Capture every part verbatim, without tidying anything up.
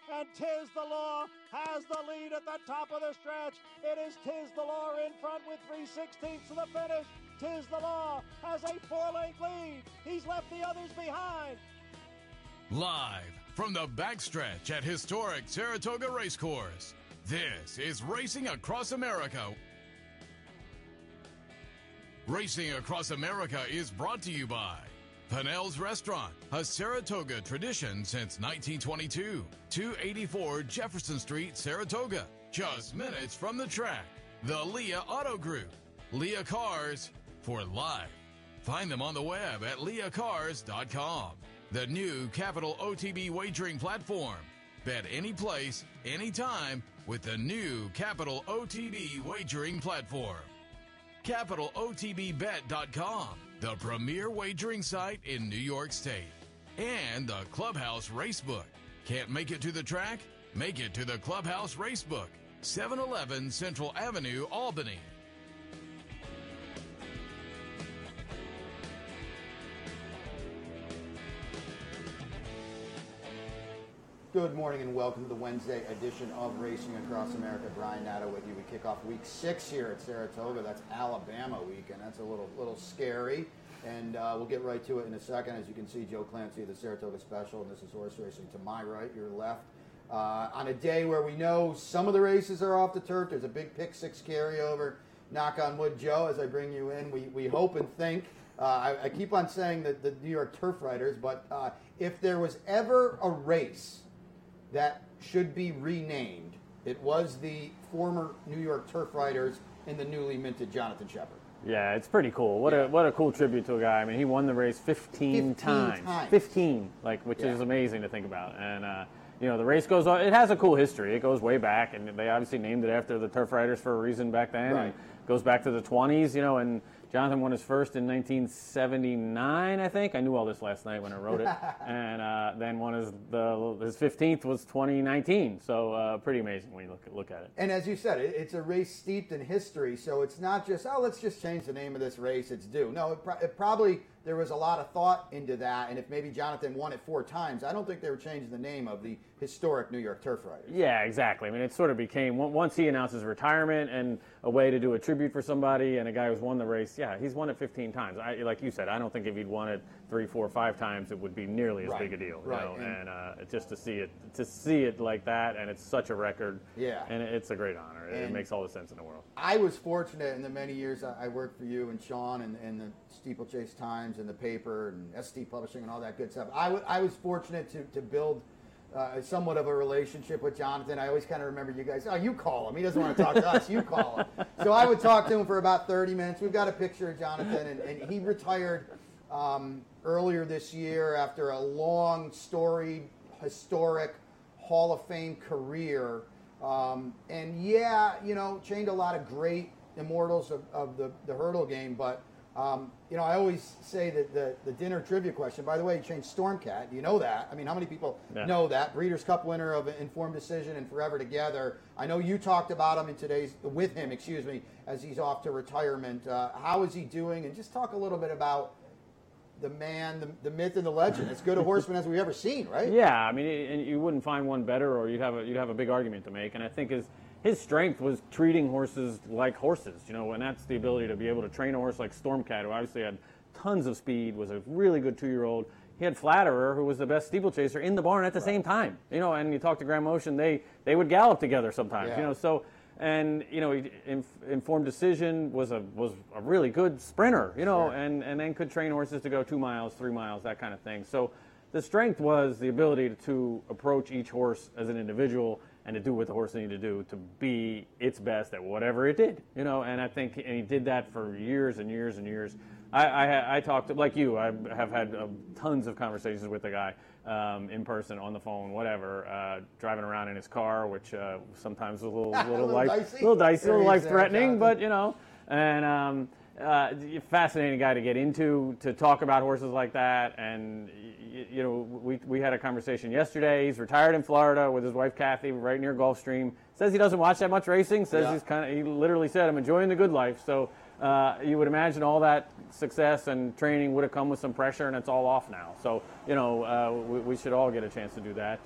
and Tiz the Law has the lead at the top of the stretch. It is Tiz the Law in front with three sixteenths to the finish. Tiz the Law has a four-length lead. He's left the others behind. Live from the backstretch at historic Saratoga Racecourse, this is Racing Across America. Racing Across America is brought to you by Pinnell's Restaurant, a Saratoga tradition since nineteen twenty-two. two eighty-four Jefferson Street, Saratoga, just minutes from the track. The Leah Auto Group, Leah Cars for life. Find them on the web at leah cars dot com. The new Capital O T B wagering platform. Bet any place, anytime with the new Capital O T B wagering platform. capital O T B bet dot com, the premier wagering site in New York State. And the Clubhouse Racebook. Can't make it to the track? Make it to the Clubhouse Racebook, seven eleven Central Avenue, Albany. Good morning and welcome to the Wednesday edition of Racing Across America. Brian Natta with you. We kick off week six here at Saratoga. That's Alabama week, and that's a little little scary. And uh, we'll get right to it in a second. As you can see, Joe Clancy of the Saratoga Special, and this is horse racing to my right, your left. Uh, on a day where we know some of the races are off the turf, there's a big pick six carryover. Knock on wood, Joe, as I bring you in. We, we hope and think. Uh, I, I keep on saying that the New York Turf Riders, but uh, if there was ever a race that should be renamed, it was the former New York Turf Riders in the newly minted Jonathan Shepherd. Yeah, it's pretty cool. What yeah. a what a cool tribute to a guy. I mean, he won the race fifteen, fifteen times. times. fifteen, like, which yeah. is amazing to think about. And uh, you know, the race goes on. It has a cool history. It goes way back, and they obviously named it after the Turf Riders for a reason back then. Right. And it goes back to the twenties, you know, and Jonathan won his first in nineteen seventy-nine, I think. I knew all this last night when I wrote it. and uh, then one is the his fifteenth was twenty nineteen. So uh, pretty amazing when you look at, look at it. And as you said, it, it's a race steeped in history. So it's not just, oh, let's just change the name of this race. It's due. No, it, pro- it probably, there was a lot of thought into that. And if maybe Jonathan won it four times, I don't think they were changing the name of the historic New York Turf Riders. Yeah, exactly. I mean, it sort of became, once he announced his retirement and a way to do a tribute for somebody and a guy who's won the race, yeah, he's won it fifteen times. I, like you said, I don't think if he'd won it three, four, five times, it would be nearly as right. big a deal. You right. know? And, and uh, just to see it, to see it like that, and it's such a record. Yeah. And it's a great honor. And it makes all the sense in the world. I was fortunate in the many years I worked for you and Sean and, and the Steeplechase Times and the paper and S T Publishing and all that good stuff. I, w- I was fortunate to, to build Uh, somewhat of a relationship with Jonathan. I always kind of remember you guys, oh, you call him. He doesn't want to talk to us. You call him. So I would talk to him for about thirty minutes. We've got a picture of Jonathan, and, and he retired um, earlier this year after a long, storied, historic Hall of Fame career. Um, and yeah, you know, chained a lot of great immortals of, of the, the hurdle game, but Um, you know, I always say that the, the dinner trivia question, by the way, you changed Stormcat. You know that. I mean, how many people yeah. know that? Breeders' Cup winner of Informed Decision and Forever Together. I know you talked about him in today's, with him, excuse me, as he's off to retirement. Uh, how is he doing? And just talk a little bit about the man, the, the myth, and the legend. As good a horseman as we've ever seen, right? Yeah, I mean, and you wouldn't find one better, or you'd have a, you'd have a big argument to make. And I think his his strength was treating horses like horses, you know, and that's the ability to be able to train a horse like Stormcat, who obviously had tons of speed, was a really good two-year-old. He had Flatterer, who was the best steeplechaser in the barn at the right. same time, you know. And you talk to Grand Motion, they they would gallop together sometimes, yeah. you know. So. And you know, Informed Decision was a was a really good sprinter, you know, sure. and, and then could train horses to go two miles, three miles, that kind of thing. So the strength was the ability to, to approach each horse as an individual and to do what the horse needed to do to be its best at whatever it did, you know. And I think and he did that for years and years and years. I I, I talked like you. I have had uh, tons of conversations with the guy um, in person, on the phone, whatever. Uh, driving around in his car, which uh, sometimes was a little little, a little life, dicey, little dicey, little life threatening, Jonathan. but you know. And um, uh, fascinating guy to get into, to talk about horses like that. And you, you know, we we had a conversation yesterday. He's retired in Florida with his wife Kathy, right near Gulfstream. Says he doesn't watch that much racing. Says yeah. he's kind of. He literally said, "I'm enjoying the good life." So. Uh, you would imagine all that success and training would have come with some pressure, and it's all off now. So, you know, uh, we, we should all get a chance to do that. And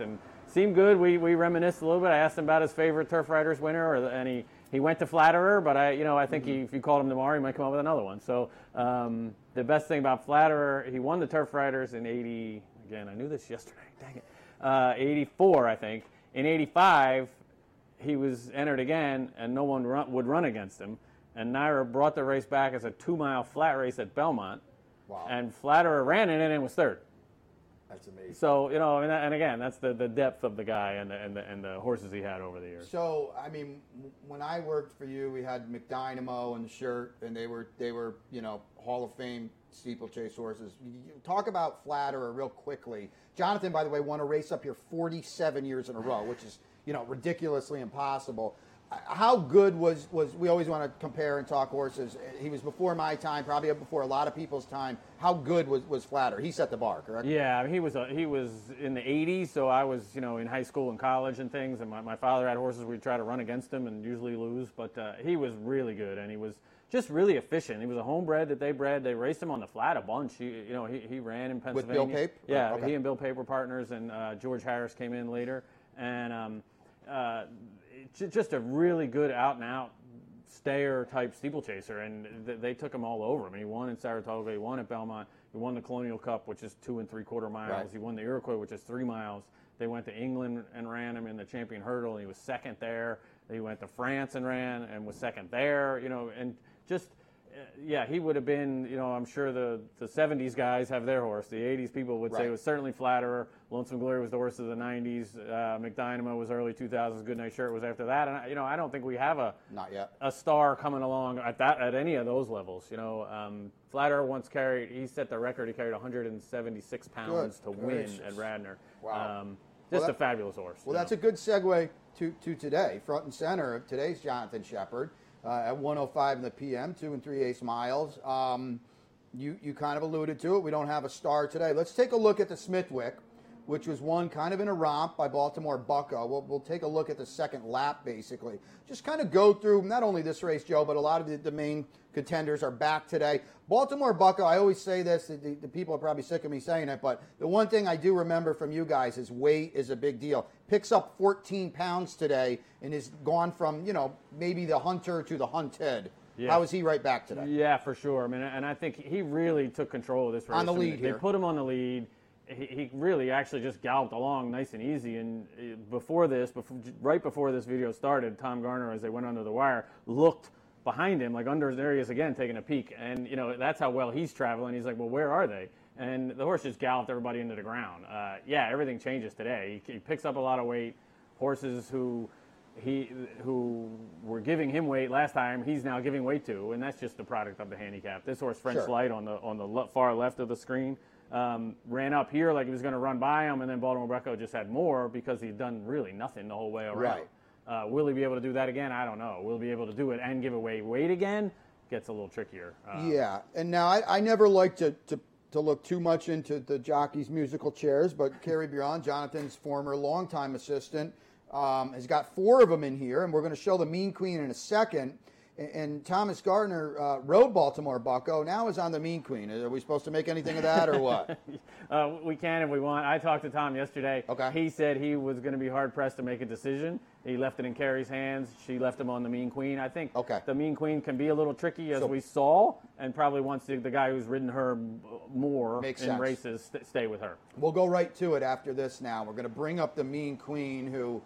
seemed good. We we reminisced a little bit. I asked him about his favorite Turf Riders winner, or the, and he, he went to Flatterer. But I you know I think mm-hmm. he, if you called him tomorrow, he might come up with another one. So um, the best thing about Flatterer, he won the Turf Riders in eighty. Again, I knew this yesterday. Dang it. Uh, eighty-four, I think. In eighty-five, he was entered again, and no one run, would run against him. And Naira brought the race back as a two-mile flat race at Belmont. Wow. And Flatterer ran in it and was third. That's amazing. So, you know, and, and again, that's the, the depth of the guy and the, and, the, and the horses he had over the years. So, I mean, when I worked for you, we had McDynamo and the shirt, and they were, they were, you know, Hall of Fame steeplechase horses. Talk about Flatterer real quickly. Jonathan, by the way, won a race up here forty-seven years in a row, which is, you know, ridiculously impossible. How good was, was we always want to compare and talk horses. He was before my time, probably before a lot of people's time. How good was, was Flatterer? He set the bar, correct? Yeah, he was a, he was in the eighties, so I was, you know, in high school and college and things, and my, my father had horses. We'd try to run against him and usually lose, but uh, he was really good, and he was just really efficient. He was a homebred that they bred. They raced him on the flat a bunch. He, you know, he, he ran in Pennsylvania. With Bill Pape? Yeah, oh, okay. He and Bill Pape were partners, and uh, George Harris came in later, and um, uh, just a really good out-and-out stayer-type steeplechaser, and th- they took him all over him. He won in Saratoga, he won at Belmont, he won the Colonial Cup, which is two and three-quarter miles. Right. He won the Iroquois, which is three miles. They went to England and ran him in the Champion Hurdle, and he was second there. He went to France and ran and was second there, you know, and just, uh, yeah, he would have been, you know, I'm sure the, the seventies guys have their horse. The eighties people would right. say it was certainly Flatterer. Lonesome Glory was the horse of the nineties. Uh, McDynamo was early two thousands. Goodnight Shirt was after that. And, you know, I don't think we have a not yet a star coming along at that at any of those levels. You know, um, Flatterer once carried, he set the record. He carried one hundred seventy-six pounds good. to win Gracious. at Radnor. Wow. Um, just well, that, a fabulous horse. Well, that's know. a good segue to, to today. Front and center of today's Jonathan Shepherd uh, at one oh five in the P M, two and three-eighths miles. Um, you, you kind of alluded to it. We don't have a star today. Let's take a look at the Smithwick, which was won kind of in a romp by Baltimore Bucko. We'll, we'll take a look at the second lap, basically. Just kind of go through not only this race, Joe, but a lot of the, the main contenders are back today. Baltimore Bucko, I always say this, the, the people are probably sick of me saying it, but the one thing I do remember from you guys is weight is a big deal. Picks up fourteen pounds today and is gone from, you know, maybe the hunter to the hunted. Yeah. How is he right back today? Yeah, for sure. I mean, and I think he really took control of this race. On the lead I mean, here. They put him on the lead. He, he really actually just galloped along nice and easy. And before this, before, right before this video started, Tom Garner, as they went under the wire, looked behind him, like under there he is again, taking a peek. And, you know, that's how well he's traveling. He's like, well, where are they? And the horse just galloped everybody into the ground. Uh, yeah, everything changes today. He, he picks up a lot of weight. Horses who he who were giving him weight last time, he's now giving weight to, and that's just the product of the handicap. This horse, French Sure. Light, on the on the le- far left of the screen, um, ran up here like he was going to run by him, and then Baltimore Bucko just had more because he'd done really nothing the whole way around. Right. Uh, will he be able to do that again? I don't know. Will he be able to do it and give away weight again? Gets a little trickier. Uh, yeah, and now I, I never like to, to, to look too much into the jockey's musical chairs, but Kerry Bjorn, Jonathan's former longtime assistant, um, has got four of them in here, and we're going to show the Mean Queen in a second. And, and Thomas Gardner uh, rode Baltimore Bucko, now is on the Mean Queen. Are we supposed to make anything of that or what? uh, we can if we want. I talked to Tom yesterday. Okay. He said he was going to be hard-pressed to make a decision. He left it in Kerry's hands. She left him on the Mean Queen. I think okay. the Mean Queen can be a little tricky, as so, we saw, and probably wants the, the guy who's ridden her more in sense. races st- stay with her. We'll go right to it after this now. We're going to bring up the Mean Queen, who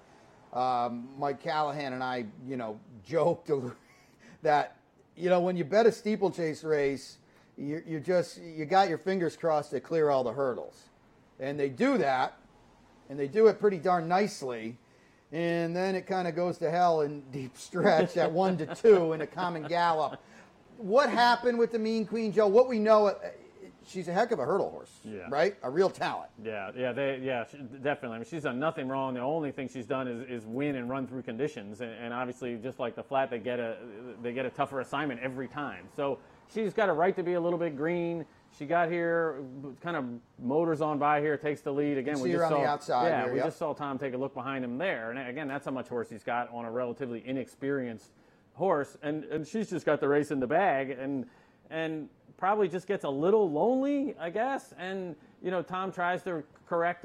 um, Mike Callahan and I, you know, joked that, you know, when you bet a steeplechase race, you, you just, you got your fingers crossed to clear all the hurdles. And they do that, and they do it pretty darn nicely. And then it kind of goes to hell in deep stretch at one to two in a common gallop. What happened with the Mean Queen, Joe? What we know, she's a heck of a hurdle horse, yeah. right? A real talent. Yeah, yeah, they, yeah, she, definitely. I mean, she's done nothing wrong. The only thing she's done is, is win and run through conditions, and, and obviously, just like the flat, they get a they get a tougher assignment every time. So she's got a right to be a little bit green. She got here, kind of motors on by here, takes the lead again. You we see just her on saw, the outside. Yeah, here, we yep. just saw Tom take a look behind him there, and again, that's how much horse he's got on a relatively inexperienced horse, and and she's just got the race in the bag, and and. Probably just gets a little lonely, I guess. And, you know, Tom tries to correct her.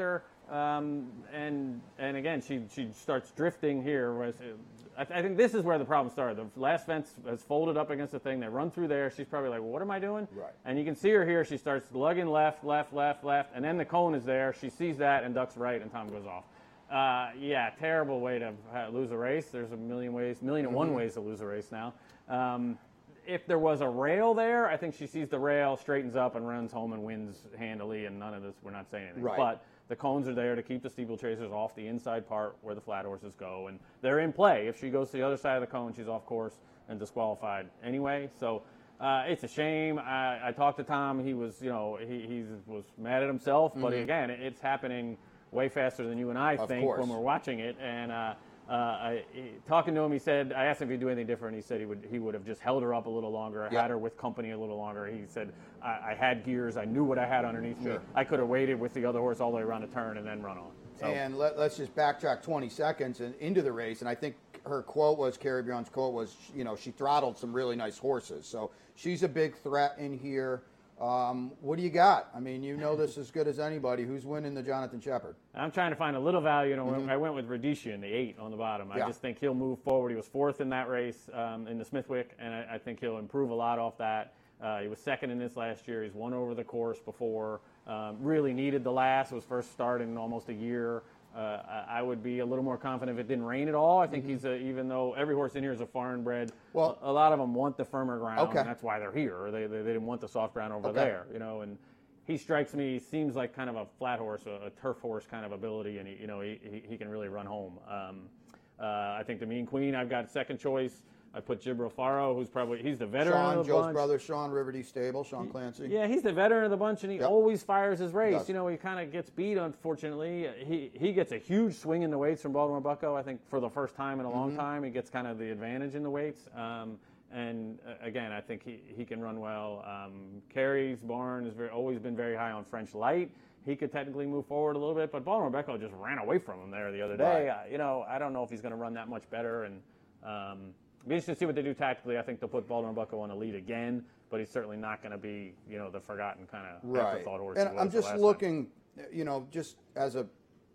Um, and and again, she she starts drifting here. Whereas, I, th- I think this is where the problem started. The last fence has folded up against the thing. They run through there. She's probably like, well, what am I doing? Right. And you can see her here. She starts lugging left, left, left, left, and then the cone is there. She sees that and ducks right, and Tom goes off. Uh, yeah, terrible way to uh, lose a race. There's a million ways, million and one mm-hmm. ways to lose a race now. Um, if there was a rail there, I think she sees the rail, straightens up, and runs home and wins handily, and none of this, we're not saying anything. Right. But the cones are there to keep the steeplechasers off the inside part where the flat horses go, and they're in play. If she goes to the other side of the cone, she's off course and disqualified anyway. So uh, it's a shame. I, I talked to Tom. He was, you know, he, he was mad at himself, but mm-hmm. again, it's happening way faster than you and I of think course. when we're watching it. And uh, uh, I, he, talking to him, he said, I asked him if he'd do anything different. He said he would he would have just held her up a little longer, yep. had her with company a little longer. He said, I, I had gears. I knew what I had underneath sure. me. I could have waited with the other horse all the way around the turn and then run on. So. And let, let's just backtrack twenty seconds and into the race. And I think her quote was, Carrie Bjorn's quote was, you know, she throttled some really nice horses. So she's a big threat in here. Um, what do you got? I mean, you know this as good as anybody. Who's winning the Jonathan Shepherd? I'm trying to find a little value. You know, mm-hmm. I went with Radisha in the eight on the bottom. Yeah. I just think he'll move forward. He was fourth in that race um, in the Smithwick, and I, I think he'll improve a lot off that. Uh, he was second in this last year. He's won over the course before. Um, really needed the last. It was first start in almost a year. Uh, I would be a little more confident if it didn't rain at all. I think mm-hmm. he's a, even though every horse in here is a foreign bred, well, a lot of them want the firmer ground, okay. and that's why they're here. They, they, they didn't want the soft ground over okay. there, you know. And he strikes me, seems like kind of a flat horse, a, a turf horse kind of ability, and he, you know, he, he, he can really run home. Um, uh, I think the Mean Queen, I've got second choice. I put Jibril Faro, who's probably, he's the veteran Sean, of the Joe's bunch. brother, Sean, Riverdee Stable, Sean Clancy. Yeah, he's the veteran of the bunch, and he yep. always fires his race. He you know, he kind of gets beat, unfortunately. He he gets a huge swing in the weights from Baltimore Bucko, I think, for the first time in a long mm-hmm. time. He gets kind of the advantage in the weights. Um, and, uh, again, I think he, he can run well. Um, Carrie's barn has very, always been very high on French Light. He could technically move forward a little bit, but Baltimore Bucko just ran away from him there the other day. Right. Uh, you know, I don't know if he's going to run that much better, and um, be interesting to see what they do tactically. I think they'll put Baltimore Bucko on a lead again, but he's certainly not going to be, you know, the forgotten kind of right. afterthought horse. And I'm just looking, time. you know, just as a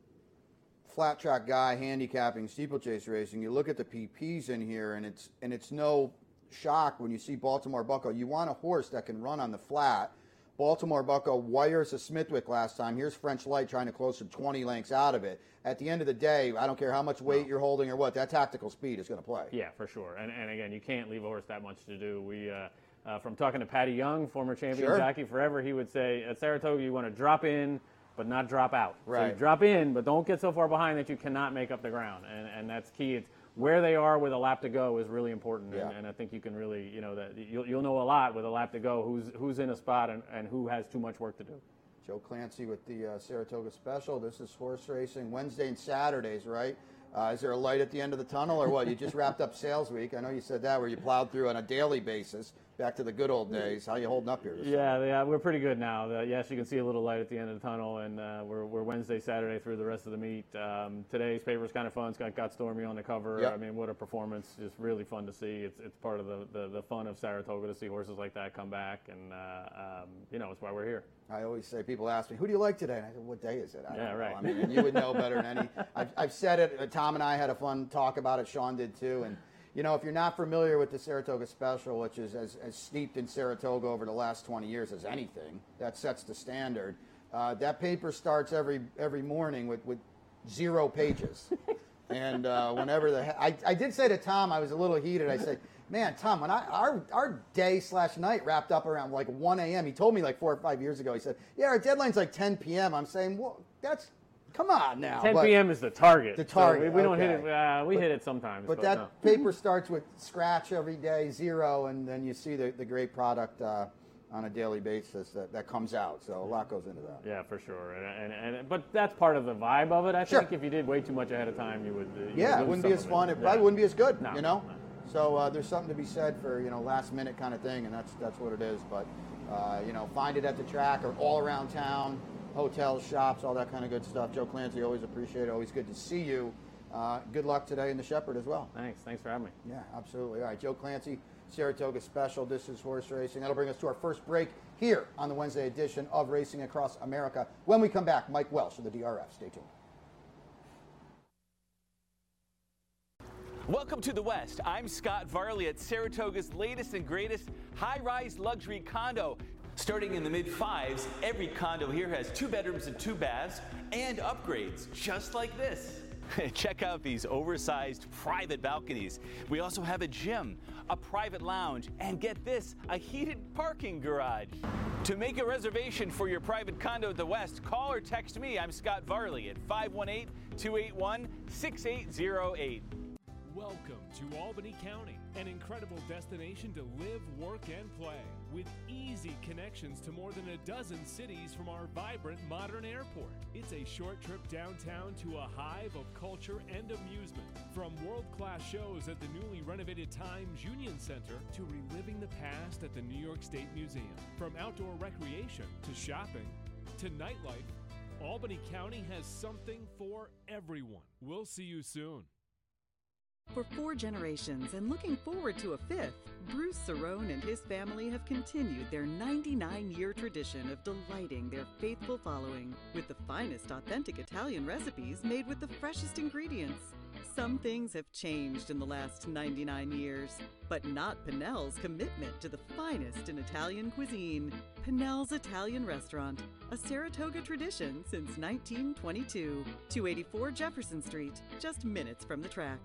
flat track guy handicapping steeplechase racing, you look at the P Ps in here, and it's and it's no shock when you see Baltimore Bucko. You want a horse that can run on the flat. Baltimore Bucko wires a Smithwick last time. Here's French Light trying to close some twenty lengths out of it. At the end of the day, I don't care how much weight no. you're holding or what, that tactical speed is going to play. Yeah, for sure. And and again, you can't leave a horse that much to do. We uh, uh, from talking to Patty Young, former champion sure. jockey forever, he would say at Saratoga you want to drop in but not drop out. Right. So you drop in, but don't get so far behind that you cannot make up the ground. And and that's key. It's where they are with a lap to go is really important, yeah. and, and I think you can really, you know, that you'll, you'll know a lot with a lap to go who's who's in a spot and, and who has too much work to do. Joe Clancy with the uh, Saratoga Special. This is horse racing Wednesday and Saturdays, right? Uh, is there a light at the end of the tunnel or what? You just wrapped up sales week. I know you said that, where you plowed through on a daily basis. Back to the good old days. How you holding up here? This yeah, yeah, we're pretty good now. The, yes, you can see a little light at the end of the tunnel, and uh, we're, we're Wednesday, Saturday through the rest of the meet. Um, today's paper's kind of fun. It's got, got Stormy on the cover. Yep. I mean, what a performance. Just really fun to see. It's it's part of the, the, the fun of Saratoga to see horses like that come back, and, uh, um, you know, it's why we're here. I always say, people ask me, who do you like today? And I said, what day is it? I yeah, don't right. know. I mean, you would know better than any. I've, I've said it. Tom and I had a fun talk about it. Sean did too. And, you know, if you're not familiar with the Saratoga Special, which is as, as steeped in Saratoga over the last twenty years as anything, that sets the standard. Uh, that paper starts every every morning with, with zero pages. And uh, whenever the I, I did say to Tom, I was a little heated. I said, man, Tom, when I our our day slash night wrapped up around like one a.m. He told me like four or five years ago. He said, yeah, our deadline's like ten p.m. I'm saying, well, that's come on now. ten p.m. is the target. The target. So we, we don't okay. hit it. Uh, we but, hit it sometimes. But, but that no. paper starts with scratch every day, zero, and then you see the, the great product uh, on a daily basis that, that comes out. So a lot goes into that. Yeah, for sure. And, and, and but that's part of the vibe of it. I sure. think if you did way too much ahead of time, you would. Uh, you yeah, would it wouldn't be as fun. It, it probably yeah. wouldn't be as good. No, you know. No. So uh, there's something to be said for, you know, last minute kind of thing, and that's that's what it is. But uh, you know, find it at the track or all around town, hotels, shops, all that kind of good stuff. Joe Clancy, always appreciate it. Always good to see you. Uh, good luck today in the Shepherd as well. Thanks. Thanks for having me. Yeah, absolutely. All right, Joe Clancy, Saratoga Special. This is horse racing. That'll bring us to our first break here on the Wednesday edition of Racing Across America. When we come back, Mike Welsh of the D R F. Stay tuned. Welcome to the West. I'm Scott Varley at Saratoga's latest and greatest high-rise luxury condo. Starting in the mid-fives, every condo here has two bedrooms and two baths and upgrades, just like this. Check out these oversized private balconies. We also have a gym, a private lounge, and get this, a heated parking garage. To make a reservation for your private condo at the West, call or text me. I'm Scott Varley at five one eight, two eight one, six eight zero eight. Welcome to Albany County, an incredible destination to live, work, and play, with easy connections to more than a dozen cities from our vibrant modern airport. It's a short trip downtown to a hive of culture and amusement, from world-class shows at the newly renovated Times Union Center to reliving the past at the New York State Museum. From outdoor recreation to shopping to nightlife, Albany County has something for everyone. We'll see you soon. For four generations and looking forward to a fifth, Bruce Cerrone and his family have continued their ninety-nine-year tradition of delighting their faithful following with the finest authentic Italian recipes made with the freshest ingredients. Some things have changed in the last ninety-nine years, but not Pinnell's commitment to the finest in Italian cuisine. Pinnell's Italian Restaurant, a Saratoga tradition since nineteen twenty-two. two eighty-four Jefferson Street, just minutes from the track.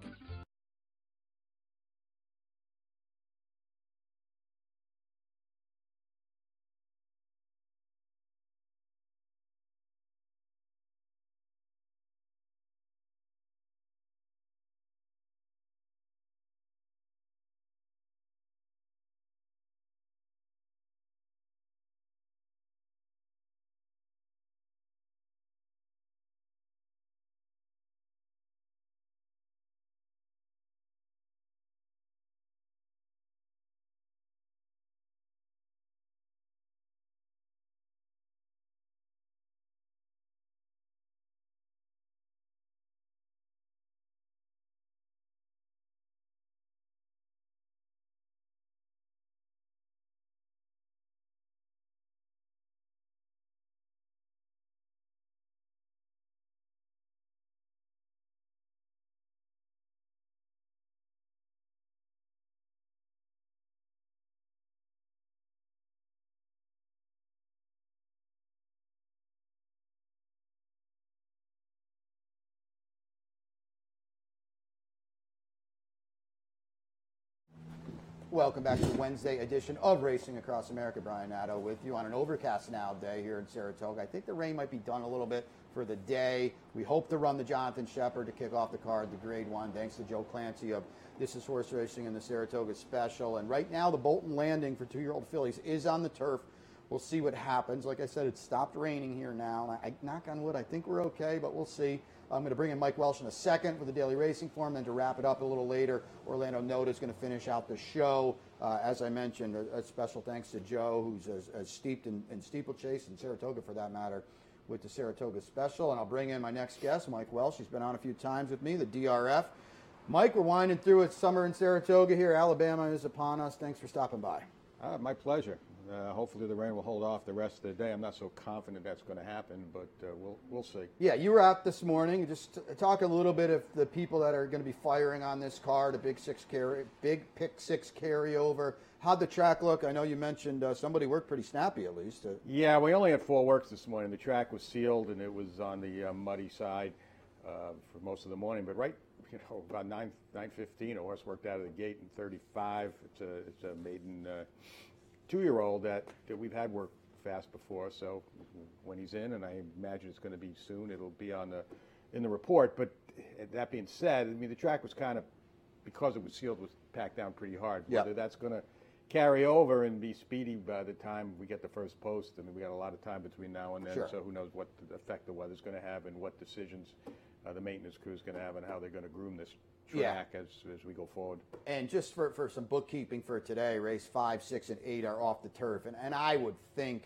Welcome back to the Wednesday edition of Racing Across America. Brian Nadeau with you on an overcast now day here in Saratoga. I think the rain might be done a little bit for the day. We hope to run the Jonathan Shepherd to kick off the card, the grade one, thanks to Joe Clancy of This Is Horse Racing and the Saratoga Special. And right now the Bolton Landing for two-year-old fillies is on the turf. We'll see what happens. Like I said, it's stopped raining here now. I, I knock on wood, I think we're okay, but we'll see. I'm going to bring in Mike Welsh in a second for the Daily Racing Form. Then to wrap it up a little later, Orlando Noda is going to finish out the show. Uh, as I mentioned, a, a special thanks to Joe, who's as, as steeped in, in steeplechase and Saratoga for that matter, with the Saratoga Special. And I'll bring in my next guest, Mike Welsh. He's been on a few times with me, the D R F. Mike, we're winding through it. Summer in Saratoga here. Alabama is upon us. Thanks for stopping by. Uh, my pleasure. Uh, hopefully the rain will hold off the rest of the day. I'm not so confident that's going to happen, but uh, we'll we'll see. Yeah, you were out this morning. Just t- talk a little bit of the people that are going to be firing on this card, a big six carry, big pick six carryover. How'd the track look? I know you mentioned uh, somebody worked pretty snappy at least. Uh, yeah, we only had four works this morning. The track was sealed and it was on the uh, muddy side uh, for most of the morning. But right, you know, about nine nine fifteen, a horse worked out of the gate in thirty-five. It's a it's a maiden. Uh, two-year-old that, that we've had work fast before, so when he's in, and I imagine it's going to be soon, it'll be on the in the report. But that being said, I mean, the track was kind of, because it was sealed, was packed down pretty hard. Yeah. Whether that's going to carry over and be speedy by the time we get the first post, I mean, we got a lot of time between now and then, sure. So who knows what effect the weather's going to have and what decisions uh, the maintenance crew is going to have and how they're going to groom this track yeah. as as we go forward. And just for, for some bookkeeping for today, race five, six, and eight are off the turf. And, and I would think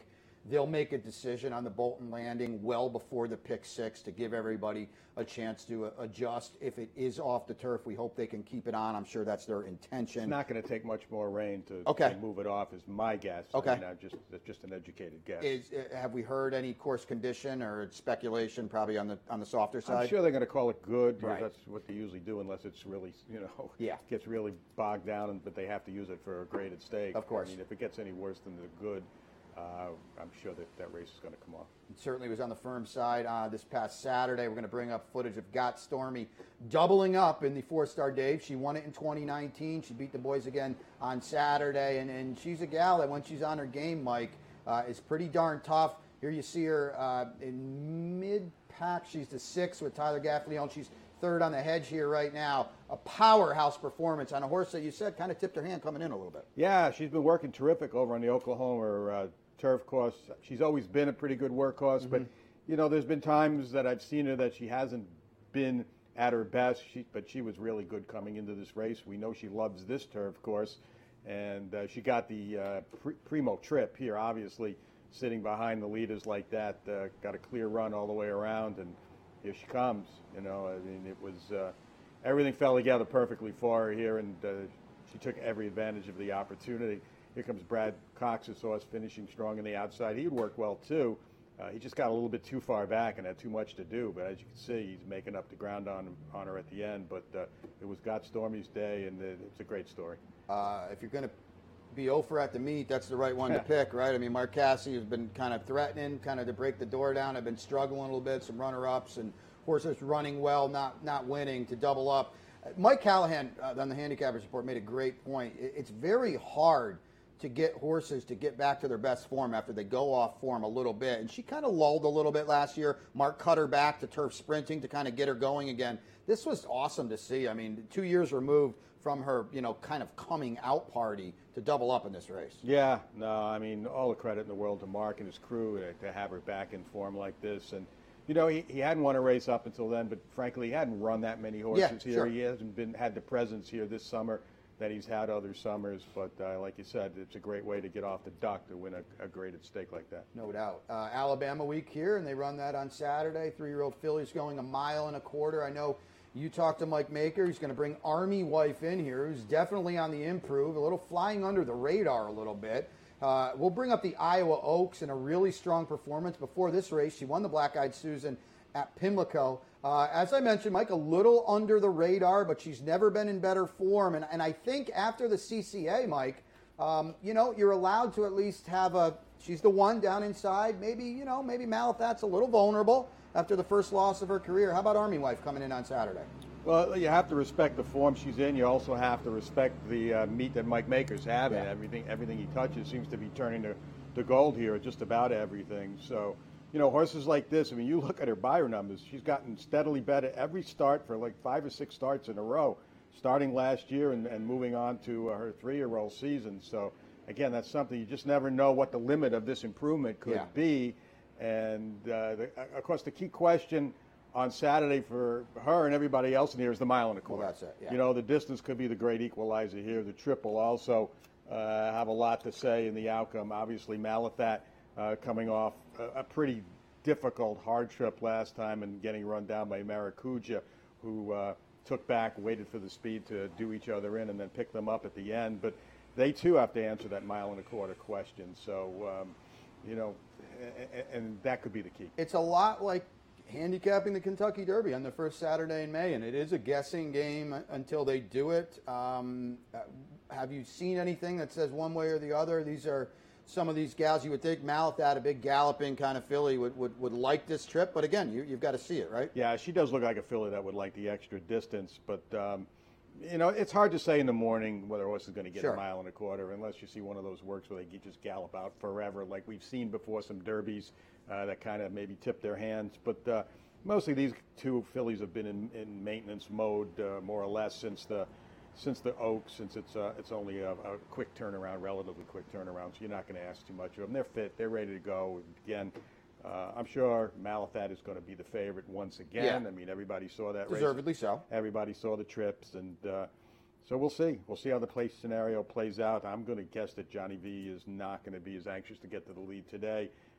they'll make a decision on the Bolton landing well before the pick six to give everybody a chance to uh, adjust. If it is off the turf, we hope they can keep it on. I'm sure that's their intention. It's not going to take much more rain to, okay. to move it off, is my guess. Okay. I mean, I'm just, that's just an educated guess. Is, uh, have we heard any course condition or speculation probably on the on the softer side? I'm sure they're going to call it good, because right. that's what they usually do, unless it's really, you know, yeah. gets really bogged down, and, but they have to use it for a graded stake. Of course. I mean, if it gets any worse than the good, uh, I'm sure that that race is going to come off. It certainly was on the firm side uh, this past Saturday. We're going to bring up footage of Got Stormy doubling up in the four-star Dave. She won it in twenty nineteen. She beat the boys again on Saturday, and, and she's a gal that when she's on her game, Mike, uh, is pretty darn tough. Here you see her uh, in mid-pack. She's the sixth with Tyler Gaffalione. She's third on the hedge here right now. A powerhouse performance on a horse that you said kind of tipped her hand coming in a little bit. Yeah, she's been working terrific over on the Oklahoma uh, turf course. She's always been a pretty good workhorse, mm-hmm. but, you know, there's been times that I've seen her that she hasn't been at her best, she, but she was really good coming into this race. We know she loves this turf course, and uh, she got the uh, pre- primo trip here, obviously, sitting behind the leaders like that, uh, got a clear run all the way around, and here she comes. You know, I mean, it was uh, everything fell together perfectly for her here, and uh, she took every advantage of the opportunity. Here comes Brad Cox's horse, finishing strong on the outside. He would work well too. Uh, he just got a little bit too far back and had too much to do. But as you can see, he's making up the ground on on her at the end. But uh, it was Got Stormy's day, and it's a great story. Uh, if you're going to be oh for at the meet, that's the right one to pick, right? I mean, Mark Cassidy has been kind of threatening, kind of to break the door down. I've been struggling a little bit, some runner-ups, and horses running well, not not winning, to double up. Mike Callahan uh, on the Handicappers Report made a great point. It's very hard to get horses to get back to their best form after they go off form a little bit. And she kind of lulled a little bit last year. Mark cut her back to turf sprinting to kind of get her going again. This was awesome to see. I mean, two years removed from her, you know, kind of coming out party to double up in this race. Yeah, no, I mean, all the credit in the world to Mark and his crew to, to have her back in form like this. And, you know, he, he hadn't won a race up until then, but frankly, he hadn't run that many horses yeah, here. Sure. He hasn't been had the presence here this summer that he's had other summers, but uh, like you said, it's a great way to get off the duck to win a, a graded stake like that. No doubt. Uh, Alabama week here, and they run that on Saturday. Three-year-old fillies going a mile and a quarter. I know you talked to Mike Maker. He's going to bring Army Wife in here, who's definitely on the improve, a little flying under the radar a little bit. Uh, we'll bring up the Iowa Oaks in a really strong performance. Before this race, she won the Black-Eyed Susan at Pimlico. Uh, as I mentioned, Mike, a little under the radar, but she's never been in better form. And, and I think after the C C A, Mike, um, you know, you're allowed to at least have a, she's the one down inside. Maybe, you know, maybe Malathaat's a little vulnerable after the first loss of her career. How about Army Wife coming in on Saturday? Well, you have to respect the form she's in. You also have to respect the uh, meat that Mike Maker's having. Yeah. Everything, everything he touches seems to be turning to, to gold here, just about everything. So, you know, horses like this, I mean, you look at her buyer numbers, she's gotten steadily better every start for like five or six starts in a row, starting last year and, and moving on to uh, her three-year-old season. So, again, that's something you just never know what the limit of this improvement could yeah. be. And, uh, the, of course, the key question on Saturday for her and everybody else in here is the mile and a quarter. Well, that's it, yeah. You know, the distance could be the great equalizer here. The trip will also uh, have a lot to say in the outcome. Obviously, Malathaat uh, coming off a, a pretty difficult, hard trip last time and getting run down by Maracuja, who uh, took back, waited for the speed to do each other in, and then picked them up at the end. But they, too, have to answer that mile and a quarter question. So, um, you know, and, and that could be the key. It's a lot like handicapping the Kentucky Derby on the first Saturday in May, and it is a guessing game until they do it. Um, have you seen anything that says one way or the other? These are some of these gals you would think Malathaat, a big galloping kind of filly, would, would, would like this trip. But again, you, you've got to see it, right? Yeah, she does look like a filly that would like the extra distance. But, um, you know, it's hard to say in the morning whether a horse is going to get sure. a mile and a quarter unless you see one of those works where they just gallop out forever, like we've seen before some derbies uh, that kind of maybe tip their hands. But uh, mostly these two fillies have been in, in maintenance mode uh, more or less since the since the Oaks, since it's uh, it's only a, a quick turnaround, relatively quick turnaround, so you're not going to ask too much of them. They're fit, they're ready to go. Again, uh, I'm sure Malathaat is going to be the favorite once again. Yeah. I mean, everybody saw that Deservedly race. so. Everybody saw the trips, and uh, so we'll see. We'll see how the place scenario plays out. I'm going to guess that Johnny V is not going to be as anxious to get to the lead today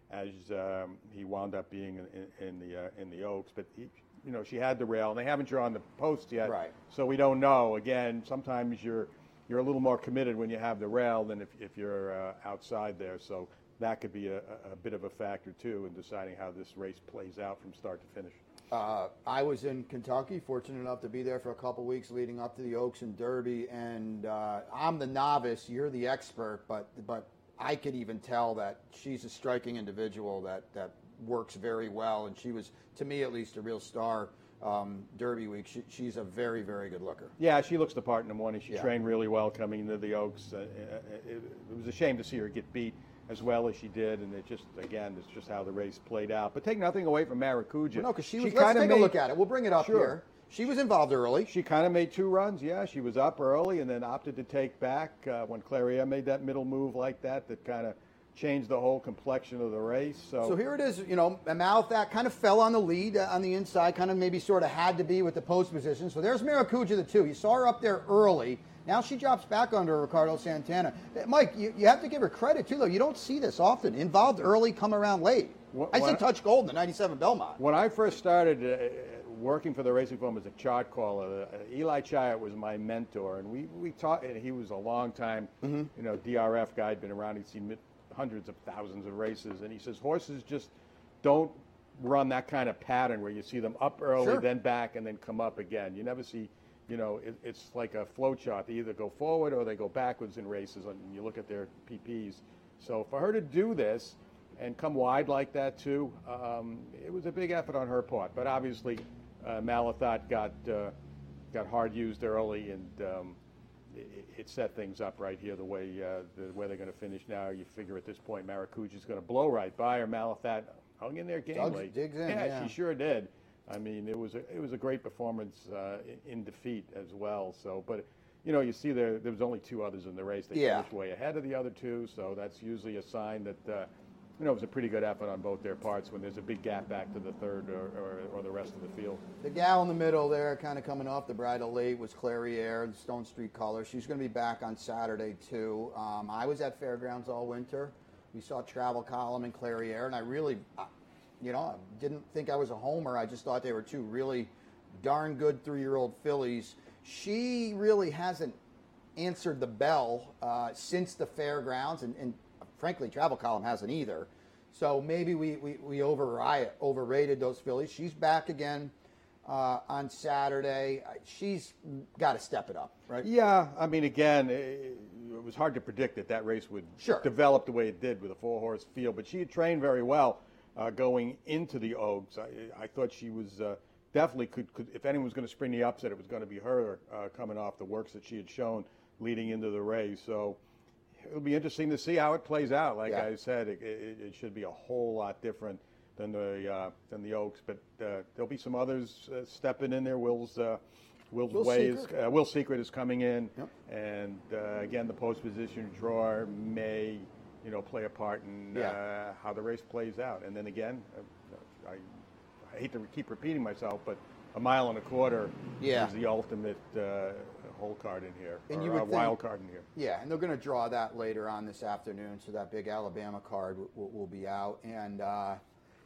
as um, he wound up being in, in the uh, in the Oaks. But he, you know, she had the rail, and they haven't drawn the post yet, right. So we don't know. Again, sometimes you're you're a little more committed when you have the rail than if if you're uh, outside there. So that could be a, a bit of a factor too in deciding how this race plays out from start to finish. Uh, I was in Kentucky, fortunate enough to be there for a couple weeks leading up to the Oaks and Derby, and uh, I'm the novice, you're the expert, but but I could even tell that she's a striking individual that, that works very well, and she was, to me at least, a real star um, Derby week. She, she's a very, very good looker. Yeah, she looks the part in the morning. She yeah. trained really well coming into the Oaks. Uh, it, it was a shame to see her get beat as well as she did, and it just, again, it's just how the race played out. But take nothing away from Maracuja. Well, no, because she was, she let's take made, a look at it. We'll bring it up sure. here. She was involved early. She kind of made two runs, yeah. She was up early and then opted to take back uh, when Clairiere made that middle move like that that kind of changed the whole complexion of the race. So, so here it is, you know, Malathaat kind of fell on the lead uh, on the inside, kind of maybe sort of had to be with the post position. So there's Maracuja, the two. You saw her up there early. Now she drops back under Ricardo Santana. Mike, you, you have to give her credit, too, though. You don't see this often. Involved early, come around late. When, I said touch gold in the ninety-seven Belmont. When I first started uh, working for the Racing Form as a chart caller, uh, Eli Chiat was my mentor, and we, we taught, and he was a long time, mm-hmm. you know, D R F guy, had been around, he'd seen hundreds of thousands of races, and he says horses just don't run that kind of pattern where you see them up early, sure. then back, and then come up again. You never see... You know, it, it's like a flow chart. They either go forward or they go backwards in races, and you look at their P Ps. So for her to do this and come wide like that, too, um, it was a big effort on her part. But obviously, uh, Malathaat got uh, got hard used early, and um, it, it set things up right here the way uh, the way they're going to finish now. You figure at this point, Maracuja's going to blow right by her. Malathaat hung in there game Doug's late. Digs in, yeah, yeah, she sure did. I mean, it was a it was a great performance uh, in, in defeat as well. So, but you know, you see there there was only two others in the race. They yeah. finished way ahead of the other two, so that's usually a sign that uh, you know it was a pretty good effort on both their parts when there's a big gap back to the third or, or, or the rest of the field. The gal in the middle there, kind of coming off the bridle late, was Clairiere, the Stone Street color. She's going to be back on Saturday too. Um, I was at Fairgrounds all winter. We saw Travel Column and Clairiere, and I really. I, You know, I didn't think I was a homer. I just thought they were two really darn good three-year-old fillies. She really hasn't answered the bell uh, since the Fairgrounds, and, and frankly, Travel Column hasn't either. So maybe we, we, we overri- overrated those fillies. She's back again uh, on Saturday. She's got to step it up, right? Yeah, I mean, again, it, it was hard to predict that that race would sure. develop the way it did with a four-horse field, but she had trained very well. Uh, going into the Oaks, I, I thought she was uh, definitely could, could. If anyone was going to spring the upset, it was going to be her uh, coming off the works that she had shown leading into the race. So it'll be interesting to see how it plays out. Like yeah. I said, it, it, it should be a whole lot different than the uh, than the Oaks. But uh, there'll be some others uh, stepping in there. Will's uh, Will's Will way is Secret. uh, Will Secret is coming in, yep. and uh, again the post position drawer may. You know, play a part in yeah. uh, how the race plays out. And then again, uh, I, I hate to keep repeating myself, but a mile and a quarter yeah. is the ultimate uh, hole card in here, and or you would a think, wild card in here. Yeah, and they're going to draw that later on this afternoon, so that big Alabama card will, will be out. And, uh,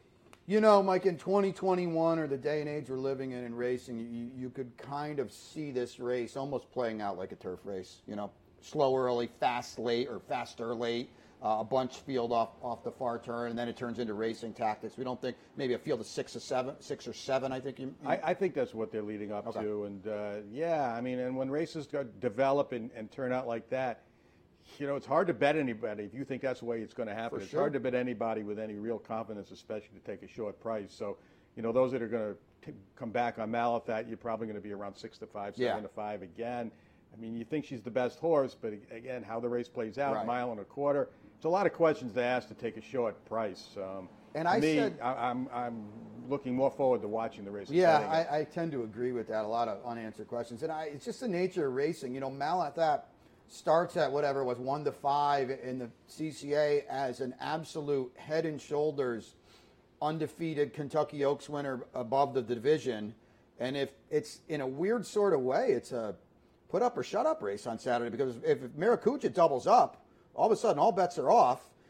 you know, Mike, in twenty twenty-one, or the day and age we're living in in racing, you, you could kind of see this race almost playing out like a turf race. You know, slow early, fast late, or faster late. Uh, a bunch field off off the far turn, and then it turns into racing tactics. We don't think maybe a field of six or seven, six or seven. I think you. you I, I think that's what they're leading up okay. to, and uh, yeah, I mean, and when races go, develop and, and turn out like that, you know, it's hard to bet anybody if you think that's the way it's going to happen. For it's sure. hard to bet anybody with any real confidence, especially to take a short price. So, you know, those that are going to come back on Malathaat, you're probably going to be around six to five, seven yeah. to five again. I mean, you think she's the best horse, but again, how the race plays out, right. mile and a quarter. It's a lot of questions to ask to take a short price. Um, and I me, said, I, I'm I'm looking more forward to watching the race. Yeah, I, I tend to agree with that. A lot of unanswered questions, and I, it's just the nature of racing. You know, Malathaat starts at whatever it was one to five in the C C A as an absolute head and shoulders undefeated Kentucky Oaks winner above the division, and if it's in a weird sort of way, it's a put up or shut up race on Saturday, because if Maracuja doubles up, all of a sudden all bets are off,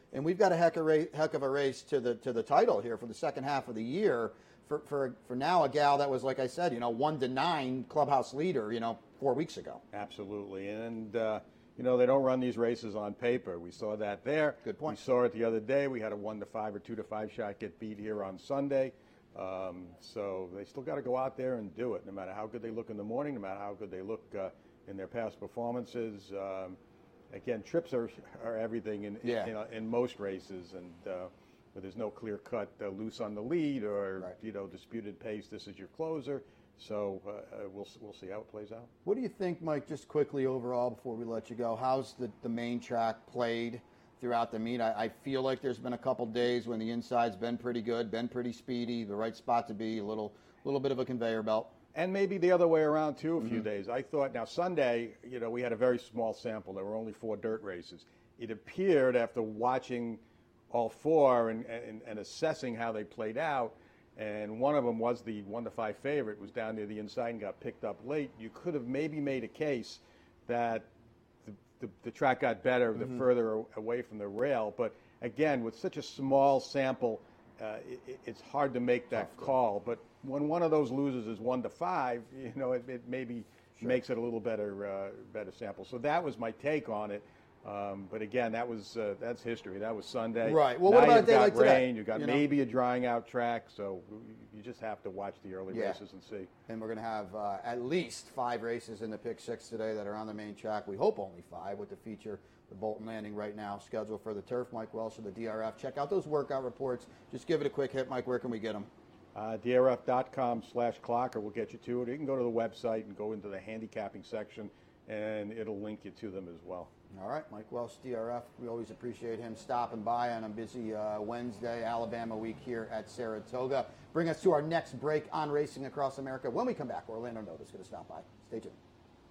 and we've got a heck of a, heck of a race to the to the title here for the second half of the year. For, for for now, a gal that was, like I said, you know, one to nine clubhouse leader, you know, four weeks ago. Absolutely, and uh, you know, they don't run these races on paper. We saw that there. Good point. We saw it the other day. We had a one to five or two to five shot get beat here on Sunday. Um, so they still got to go out there and do it, no matter how good they look in the morning, no matter how good they look uh, in their past performances. Um, again, trips are are everything in Yeah. in, in, in most races, and. Uh, But there's no clear-cut uh, loose on the lead or Right. you know disputed pace. This is your closer, so uh, uh, we'll we'll see how it plays out. What do you think, Mike, just quickly overall before we let you go, how's the, the main track played throughout the meet? I, I feel like there's been a couple days when the inside's been pretty good, been pretty speedy, the right spot to be, a little little bit of a conveyor belt. And maybe the other way around too. A few days. I thought now Sunday, you know, we had a very small sample. There were only four dirt races. It appeared after watching all four and, and, and assessing how they played out, and one of them was the one to five favorite, was down near the inside and got picked up late. You could have maybe made a case that the, the, the track got better the further away from the rail, but again, with such a small sample, uh, it, it's hard to make that call. But when one of those losers is one to five, you know, it, it maybe makes it a little better, uh, better sample. So that was my take on it. Um, but again, that was uh, that's history. That was Sunday. Right. Well, now what about a you've day got like today? rain. You got You know? maybe a drying out track. So you just have to watch the early Yeah. races and see. And we're going to have uh, at least five races in the pick six today that are on the main track. We hope only five, with the feature, the Bolton Landing right now scheduled for the turf. Mike Welsh of the D R F. Check out those workout reports. Just give it a quick hit, Mike. Where can we get them? Uh, D R F dot com slash clocker will get you to it. You can go to the website and go into the handicapping section, and it'll link you to them as well. All right, Mike Welsh, D R F. We always appreciate him stopping by on a busy uh, Wednesday, Alabama week here at Saratoga. Bring us to our next break on Racing Across America. When we come back, Orlando Noda's going to stop by. Stay tuned.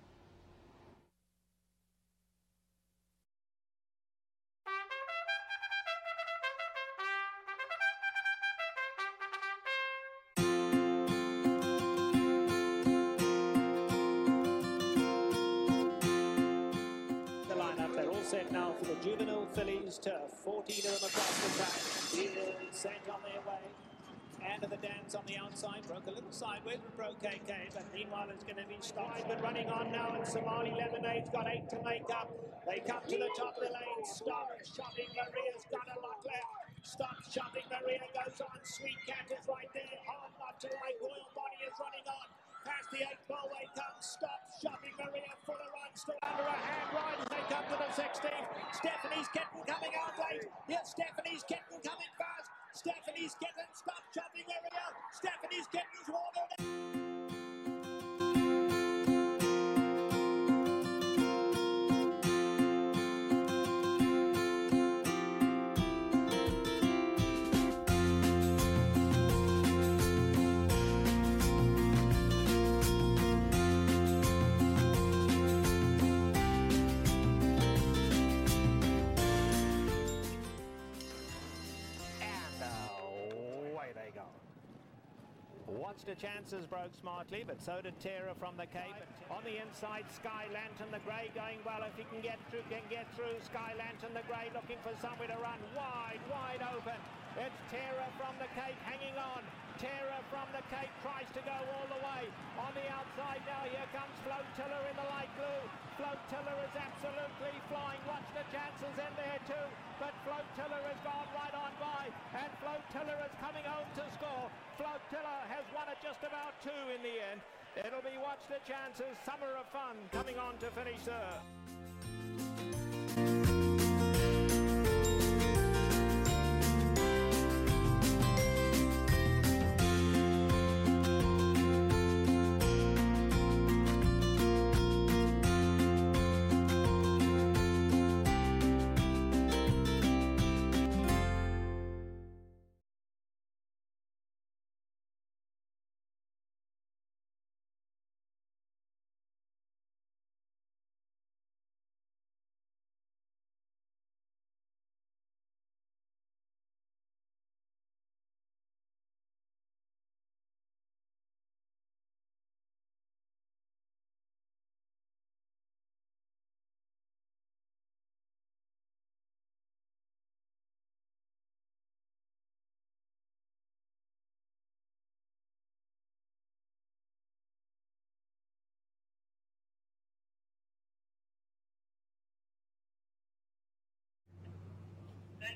Set now for the juvenile fillies turf. fourteen of them across the track. Eagles sent on their way. And to the dance on the outside. Broke a little sideways, but broke K K. But meanwhile, it's going to be stopped. But running on now, and Somali Lemonade's got eight to make up. They come to the top of the lane. Stop. Shopping Maria's got a lot left. Stop. Shopping Maria goes on. Sweet Cat is right there. Hard not to like. Royal Body is running on. Past the eight ball, they come. Stop. Shopping Maria for the run. Still under a hand ride as they come to the sixteen. Stephanie's Kitten coming out late. Yes, Stephanie's Kitten coming fast. Stephanie's Kitten. Stop. Shopping Maria. Stephanie's Kitten's watered. Watched the chances, broke smartly, but so did Terra from the Cape. On the inside, Sky Lantern, the grey going well. If he can get through, can get through. Sky Lantern, the grey looking for somewhere to run. Wide, wide open. It's Terra from the Cape hanging on. Terra from the Cape tries to go all the way. On the outside now, here comes Flotilla in the light blue. Flotilla is absolutely flying. Watch the chances in there too. But Flotilla has gone right on by. And Flotilla is coming home to score. Flotilla has won it just about two in the end. It'll be watch the chances. Summer of fun coming on to finish third.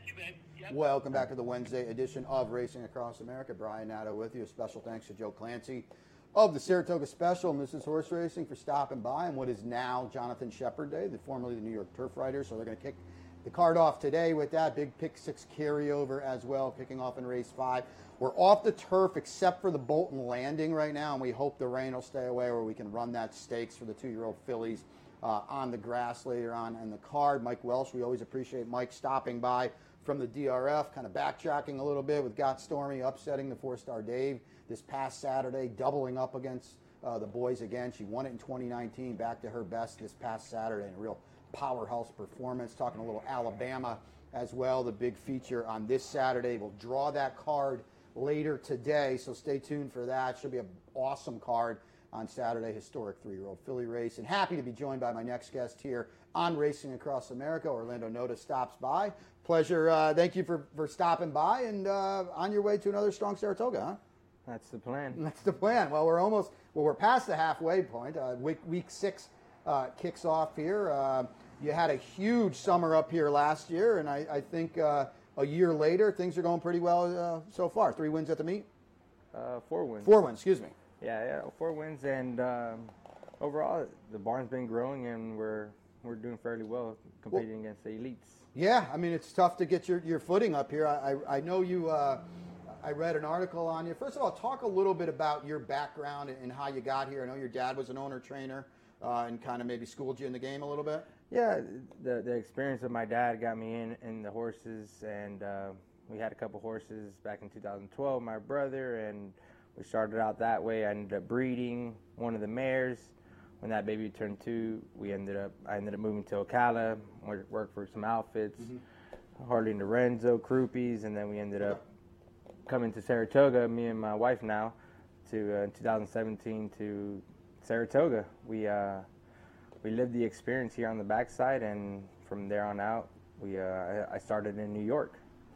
Thank you, Ben. Yep. Welcome back to the Wednesday edition of Racing Across America. Brian Nadeau with you. A special thanks to Joe Clancy of the Saratoga Special and Missus Horse Racing for stopping by on what is now Jonathan Shepherd Day, the formerly the New York Turf Riders. So they're going to kick the card off today with that big pick six carryover as well, kicking off in race five. We're off the turf except for the Bolton Landing right now, and we hope the rain will stay away where we can run that stakes for the two-year-old fillies uh, on the grass later on in the card. Mike Welsh, we always appreciate Mike stopping by from the D R F, kind of backtracking a little bit with Got Stormy upsetting the four-star Dave this past Saturday, doubling up against uh, the boys again. She won it in twenty nineteen, back to her best this past Saturday in a real powerhouse performance. Talking a little Alabama as well, the big feature on this Saturday. We'll draw that card later today, so stay tuned for that. Should be an awesome card on Saturday, historic three-year-old filly race. And happy to be joined by my next guest here on Racing Across America. Orlando Noda stops by. Pleasure. Uh, thank you for, for stopping by, and uh, on your way to another strong Saratoga, huh? That's the plan. That's the plan. Well, we're almost, well, we're past the halfway point. Uh, week, week six uh, kicks off here. Uh, you had a huge summer up here last year, and I, I think uh, a year later, things are going pretty well uh, so far. Three wins at the meet? Uh, four wins. Four wins, excuse me. Yeah, yeah, four wins, and um, overall, the barn's been growing, and we're we're doing fairly well competing well, against the elites. Yeah, I mean, it's tough to get your, your footing up here. I, I, I know you, uh, I read an article on you. First of all, talk a little bit about your background and how you got here. I know your dad was an owner trainer uh, and kind of maybe schooled you in the game a little bit. Yeah, the the experience of my dad got me in, in the horses, and uh, we had a couple horses back in two thousand twelve, my brother, and we started out that way. I ended up breeding one of the mares. When that baby turned two, we ended up. I ended up moving to Ocala, worked for some outfits, mm-hmm. Harley and Lorenzo, Croupies, and then we ended up coming to Saratoga. Me and my wife now, to uh, two thousand seventeen to Saratoga. We uh, we lived the experience here on the backside, and from there on out, we uh, I started in New York.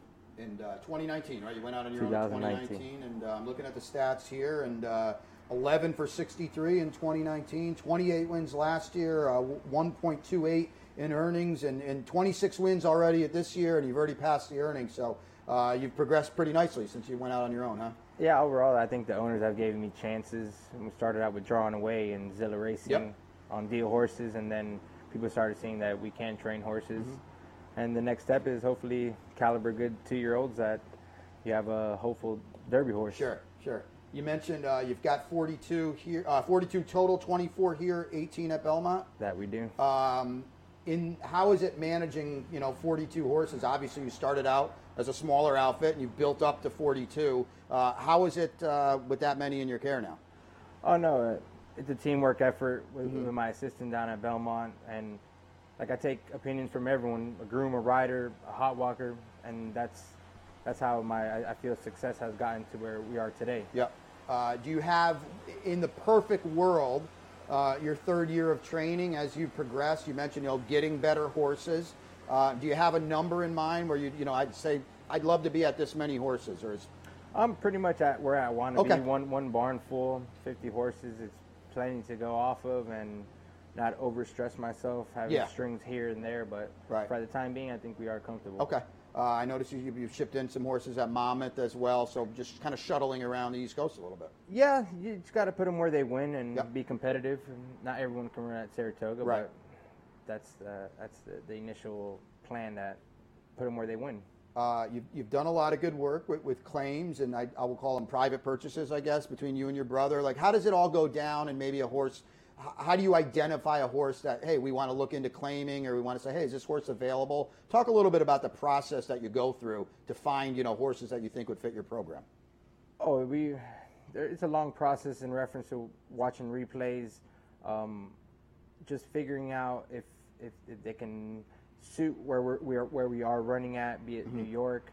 In uh, twenty nineteen, right? You went out on your own in twenty nineteen, and uh, I'm looking at the stats here, and uh, eleven for sixty-three in twenty nineteen, twenty-eight wins last year, uh, one point two eight in earnings, and, and twenty-six wins already at this year, and you've already passed the earnings, so uh, you've progressed pretty nicely since you went out on your own, huh? Yeah, overall, I think the owners have given me chances. We started out with Drawing Away and Zilla Racing yep. on deal horses, and then people started seeing that we can train horses. Mm-hmm. And the next step is hopefully caliber good two-year-olds that you have a hopeful Derby horse. Sure, sure. You mentioned uh, you've got forty-two here, uh, forty-two total, twenty-four here, eighteen at Belmont. That we do. Um, in how is it managing, you know, forty-two horses? Obviously, you started out as a smaller outfit and you've built up to forty-two. Uh, how is it uh, with that many in your care now? Oh no, uh, it's a teamwork effort with, mm-hmm. with my assistant down at Belmont, and like I take opinions from everyone, a groom, a rider, a hot walker, and that's that's how my I feel success has gotten to where we are today. Yep. Uh, do you have, in the perfect world, uh, your third year of training as you progress? You mentioned, you know, getting better horses. Uh, do you have a number in mind where you, you know, I'd say I'd love to be at this many horses, or is? I'm pretty much at where I want to okay. be. One one barn full, fifty horses. It's plenty to go off of, and not overstress myself having yeah. strings here and there. But right. for the time being, I think we are comfortable. Okay. Uh, I noticed you, you've shipped in some horses at Monmouth as well, so just kind of shuttling around the East Coast a little bit. Yeah, you just got to put them where they win and yep. be competitive. And not everyone can run at Saratoga, right. but that's uh, that's the, the initial plan, that put them where they win. Uh, you've, you've done a lot of good work with, with claims, and I, I will call them private purchases, I guess, between you and your brother. Like, how does it all go down, and maybe a horse? How do you identify a horse that, hey, we want to look into claiming, or we want to say, hey, is this horse available? Talk a little bit about the process that you go through to find, you know, horses that you think would fit your program. Oh, we, there, it's a long process in reference to watching replays, um, just figuring out if, if, if they can suit where we're, we are, where we are running at, be it mm-hmm. New York.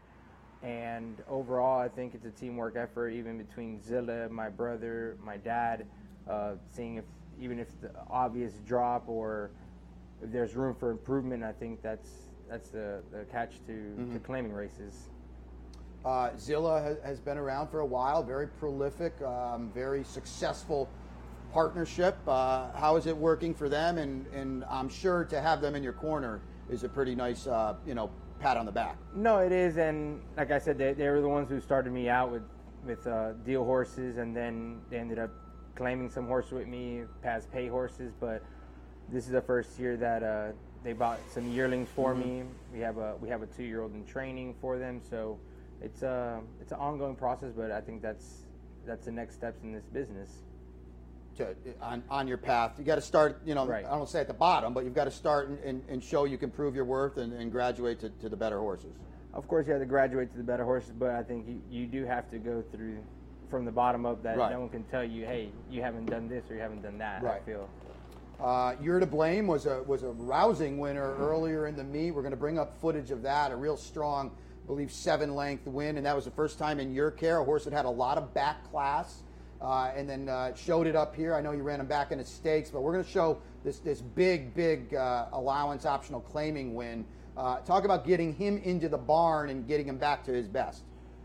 And overall, I think it's a teamwork effort, even between Zilla, my brother, my dad, uh, seeing if, even if the obvious drop or if there's room for improvement. I think that's that's the, the catch to, mm-hmm. to claiming races. Uh, Zilla has, has been around for a while, very prolific, um, very successful partnership. Uh, how is it working for them? And, and I'm sure to have them in your corner is a pretty nice, uh, you know, pat on the back. No, it is, and like I said, they, they were the ones who started me out with with uh, deal horses, and then they ended up claiming some horse with me, past pay horses. But this is the first year that uh, they bought some yearlings for mm-hmm. me. We have a we have a two-year-old in training for them, so it's a it's an ongoing process. But I think that's that's the next steps in this business. To, on, on your path, you got to start, you know, right. I don't say at the bottom, but you've got to start and, and, and show you can prove your worth and, and graduate to, to the better horses. Of course, you have to graduate to the better horses, but I think you, you do have to go through from the bottom up that right. no one can tell you, hey, you haven't done this or you haven't done that, right. I feel. Uh, You're to Blame was a was a rousing winner earlier in the meet. We're going to bring up footage of that, a real strong, I believe, seven-length win, and that was the first time in your care, a horse that had a lot of back class. Uh, and then uh, showed it up here. I know you ran him back in the stakes, but we're going to show this this big, big uh, allowance optional claiming win. Uh, talk about getting him into the barn and getting him back to his best.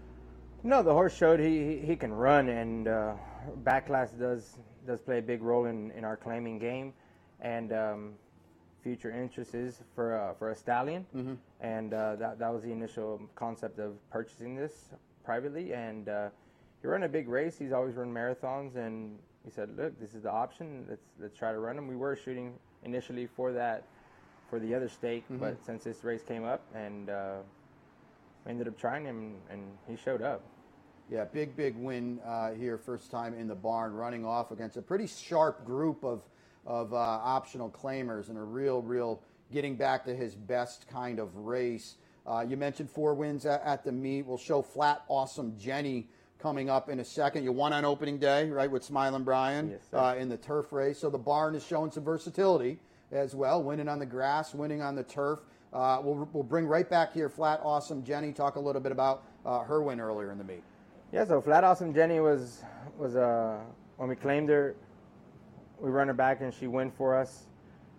No, the horse showed he he, he can run, and uh, back class does does play a big role in, in our claiming game, and um, future interest is for uh, for a stallion, mm-hmm. and uh, that that was the initial concept of purchasing this privately, and. Uh, He ran a big race. He's always run marathons, and he said, "Look, this is the option. Let's let's try to run him." We were shooting initially for that, for the other stake, mm-hmm. but since this race came up, and uh, we ended up trying him, and he showed up. Yeah, big big win uh, here, first time in the barn, running off against a pretty sharp group of of uh, optional claimers, and a real real getting back to his best kind of race. Uh, you mentioned four wins at, at the meet. We'll show Flat Awesome Jenny coming up in a second. You won on opening day, right, with Smiling Brian yes, uh, in the turf race. So the barn is showing some versatility as well, winning on the grass, winning on the turf. Uh, we'll, we'll bring right back here Flat Awesome Jenny, talk a little bit about uh, her win earlier in the meet. Yeah, so Flat Awesome Jenny was, was uh, when we claimed her, we run her back and she won for us.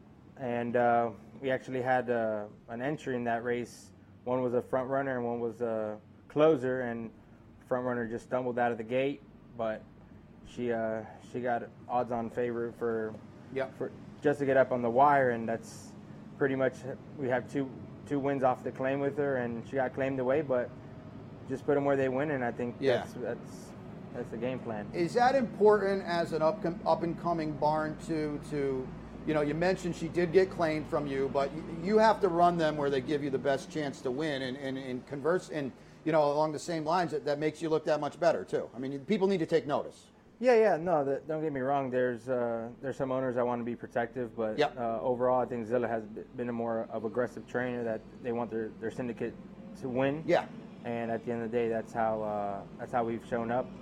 And uh, we actually had uh, an entry in that race. One was a front runner and one was a closer, and front runner just stumbled out of the gate, but she uh, she got odds on favor for yep. for just to get up on the wire, and that's pretty much we have two two wins off the claim with her, and she got claimed away, but just put them where they win, and I think yeah. that's that's that's the game plan. Is that important as an up up and coming barn to to you know, you mentioned she did get claimed from you, but you have to run them where they give you the best chance to win, and and, and converse and you know, along the same lines, that, that makes you look that much better, too. I mean, people need to take notice. Yeah, yeah, no, the, don't get me wrong. There's uh, there's some owners that want to be protective, but yep. uh, overall, I think Zilla has been a more of aggressive trainer that they want their, their syndicate to win. Yeah. And at the end of the day, that's how uh, that's how we've shown up.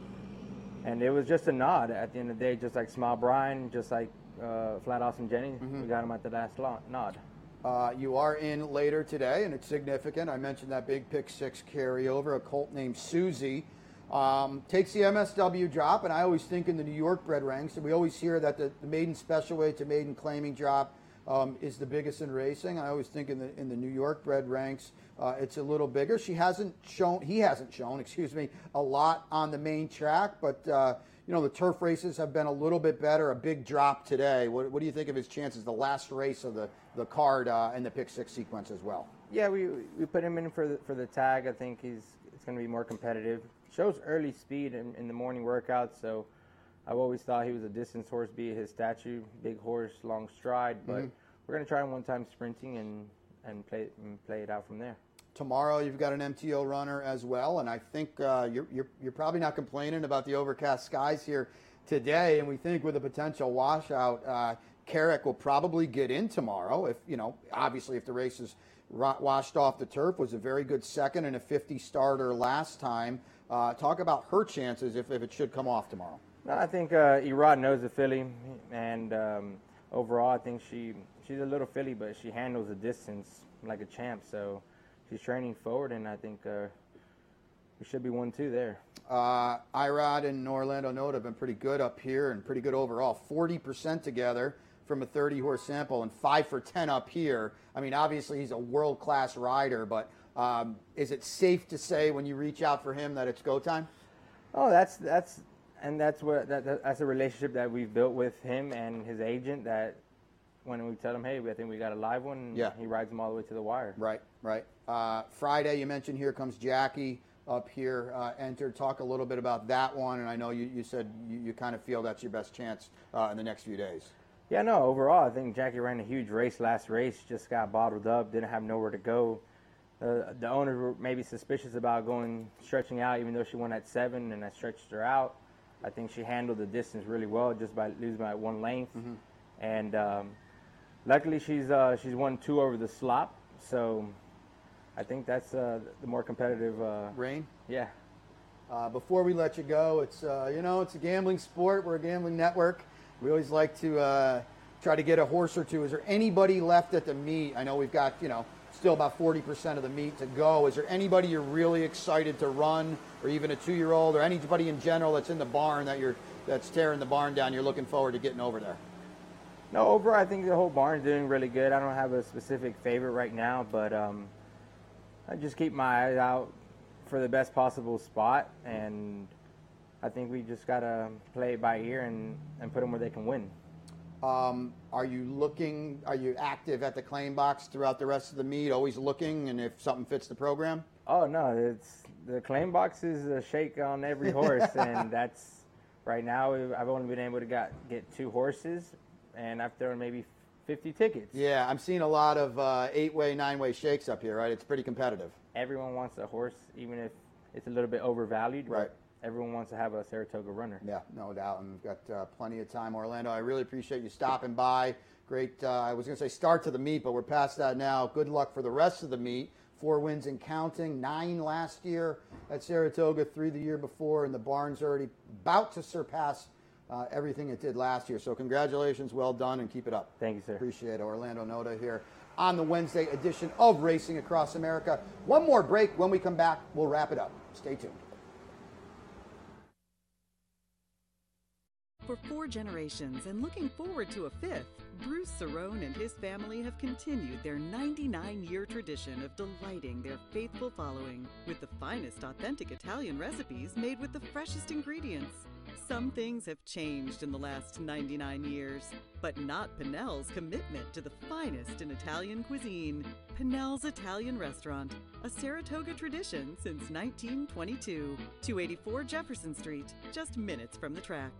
And it was just a nod at the end of the day, just like Smile Brian, just like uh, Flat Awesome Jenny. Mm-hmm. We got him at the last nod. Uh, you are in later today, and it's significant. I mentioned that big pick six carryover, a colt named Susie. Um, takes the M S W drop, and I always think in the New York bred ranks, and we always hear that the, the maiden special weight to maiden claiming drop um, is the biggest in racing. I always think in the in the New York bred ranks, uh, it's a little bigger. She hasn't shown, he hasn't shown, excuse me, a lot on the main track, but uh, you know, the turf races have been a little bit better. A big drop today. What, what do you think of his chances? The last race of the the card uh, and the pick six sequence as well. Yeah, we we put him in for the for the tag. I think he's it's going to be more competitive. Shows early speed in, in the morning workouts, so I've always thought he was a distance horse, be it his statue, big horse, long stride. But mm-hmm. we're going to try him one time sprinting and and play and play it out from there. Tomorrow you've got an M T O runner as well, and I think uh, you're, you're you're probably not complaining about the overcast skies here today. And we think with a potential washout, uh, Carrick will probably get in tomorrow. If you know, obviously, if the race is washed off the turf, was a very good second and a fifty starter last time. Uh, talk about her chances if, if it should come off tomorrow. No, I think uh, Erod knows the filly, and um, overall, I think she she's a little filly, but she handles the distance like a champ. So. She's training forward, and I think uh, we should be one two there. Uh, Irod and Orlando Note have been pretty good up here and pretty good overall. forty percent together from a thirty-horse sample and five for ten up here. I mean, obviously he's a world-class rider, but um, is it safe to say when you reach out for him that it's go time? Oh, that's that's and that's what that, that's a relationship that we've built with him and his agent, that when we tell him, hey, I think we got a live one, and Yeah. he rides them all the way to the wire. Right, right. Uh, Friday, you mentioned Here Comes Jackie up here, uh, entered. Talk a little bit about that one, and I know you, you said you, you kind of feel that's your best chance uh, in the next few days. Yeah, no, overall, I think Jackie ran a huge race last race, just got bottled up, didn't have nowhere to go. Uh, the owners were maybe suspicious about going, stretching out, even though she won at seven, and I stretched her out. I think she handled the distance really well just by losing by one length. Mm-hmm. And um, luckily, she's uh, she's won two over the slop, so I think that's uh, the more competitive. Uh, Rain? Yeah. Uh, before we let you go, it's uh, you know it's a gambling sport. We're a gambling network. We always like to uh, try to get a horse or two. Is there anybody left at the meet? I know we've got you know still about forty percent of the meet to go. Is there anybody you're really excited to run, or even a two-year-old, or anybody in general that's in the barn that you're that's tearing the barn down? You're looking forward to getting over there. No, overall, I think the whole barn's doing really good. I don't have a specific favorite right now, but um, I just keep my eyes out for the best possible spot, and I think we just got to play it by ear and, and put them where they can win. Um, are you looking, are you active at the claim box throughout the rest of the meet, always looking, and if something fits the program? Oh, no, it's the claim box is a shake on every horse, and that's, right now, I've only been able to got, get two horses, and I've thrown maybe fifty tickets. Yeah, I'm seeing a lot of uh, eight-way, nine-way shakes up here, right? It's pretty competitive. Everyone wants a horse, even if it's a little bit overvalued. Right. Everyone wants to have a Saratoga runner. Yeah, no doubt. And we've got uh, plenty of time. Orlando, I really appreciate you stopping by. Great, uh, I was going to say start to the meet, but we're past that now. Good luck for the rest of the meet. Four wins and counting. Nine last year at Saratoga, three the year before, and the barn's already about to surpass Uh, everything it did last year. So congratulations, well done, and keep it up. Thank you, sir. Appreciate it. Orlando Noda here on the Wednesday edition of Racing Across America. One more break. When we come back, we'll wrap it up. Stay tuned. For four generations and looking forward to a fifth, Bruce Cerrone and his family have continued their ninety-nine-year tradition of delighting their faithful following with the finest authentic Italian recipes made with the freshest ingredients. Some things have changed in the last ninety-nine years, but not Pinnell's commitment to the finest in Italian cuisine. Pinnell's Italian Restaurant, a Saratoga tradition since nineteen twenty-two. two eighty-four Jefferson Street, just minutes from the track.